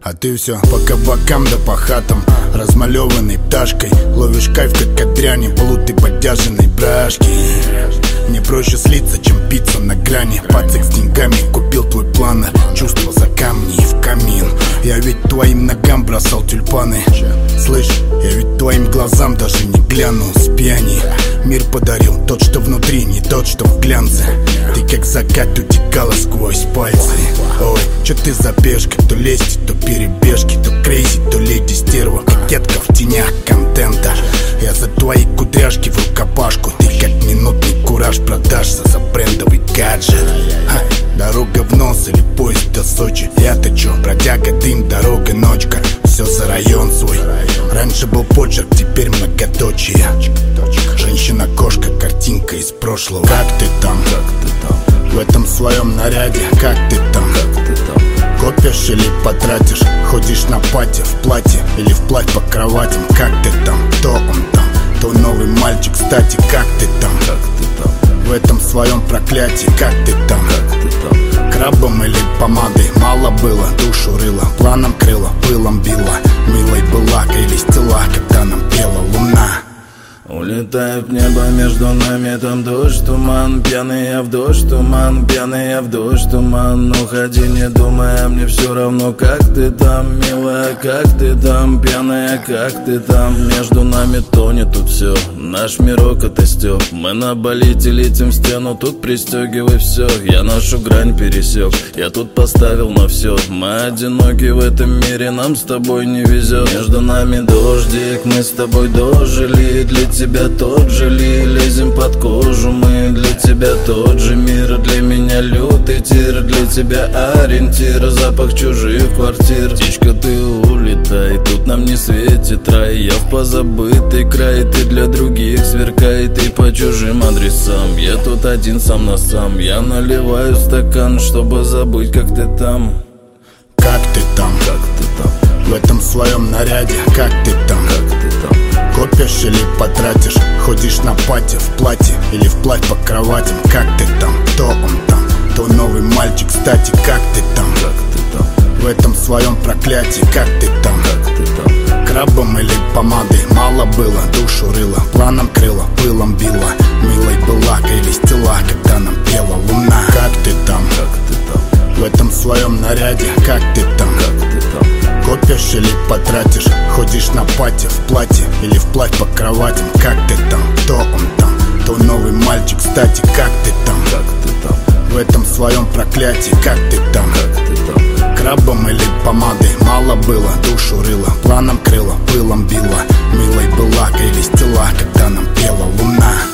А ты все по кабакам да по хатам, размалеванной пташкой. Ловишь кайф, как от дряни, полуты поддержанной брашки. Мне проще слиться, чем пицца на грани. Пацик с деньгами купил твой планер, чувства за камни и в камин. Я ведь твоим ногам бросал тюльпаны. Слышь, я ведь твоим глазам даже не глянул с пьяни. Мир подарил тот, что внутри, не тот, что в глянце. Ты как закат утекала сквозь пальцы. Ой, чё ты за пешка, то лезть, то перебежки, то крейзи, то леди стерва, кокетка в тенях контента. Я за твои кудряшки в рукопашку, ты как минутный кураж продашься за брендовый гаджет. Дорога в нос или поезд до Сочи. Я-то чё, бродяга, дым, дорога, ночка. Все за район свой. Раньше был почерк, теперь многоточие. Женщина-кошка, картинка из прошлого. Как ты там? В этом своем наряде, как ты там? Копишь или потратишь? Ходишь на пати в платье или вплавь по кроватям? Как ты там? То он там, то новый мальчик, кстати, как ты там? В этом своем проклятии, как ты там? Крабом или помадой мало было, душу рыла, планом крыла, пылом била. Милой была крылись тела, когда нам пела луна. Улетаю в небо, между нами там дождь, туман. Пьяный я в дождь, туман, пьяный я в дождь, туман. Уходи, не думая, мне все равно, как ты там, милая, как ты там, пьяная, как ты там. Между нами тонет тут все, наш мирок это стёб. Мы на болите летим в стену, тут пристегивай все. Я нашу грань пересек, я тут поставил на все. Мы одиноки в этом мире, нам с тобой не везет. Между нами дождик, мы с тобой дожили. Для тебя тот же ли, лезем под кожу мы. Для тебя тот же мир, для меня лютый тир. Для тебя ориентир, запах чужих квартир. Птичка, ты улетай, тут нам не светит рай. Я в позабытый край, ты для других сверкай. Ты по чужим адресам, я тут один сам на сам. Я наливаю стакан, чтобы забыть, как ты там. Как ты там? В этом своем наряде, как ты там? Копишь или потратишь? Ходишь на пати в платье или вплавь по кроватям? Как ты там? То он там, то новый мальчик, кстати, как ты там? В этом своем проклятии, как ты там? Крабом или помадой мало было, душу рыла, планом крыла, пылом била. Милой была крылись тела, когда нам пела луна. Как ты там? В этом своем наряде, как ты там? Копишь или потратишь? Ходишь на пати в платье или вплавь по кроватям? Как ты там? То он там, то новый мальчик, кстати, как ты там? В этом своем проклятии, как ты там? Крабом или помадой мало было, душу рыла, планом крыла, пылом била. Милой была крылись тела, когда нам пела луна.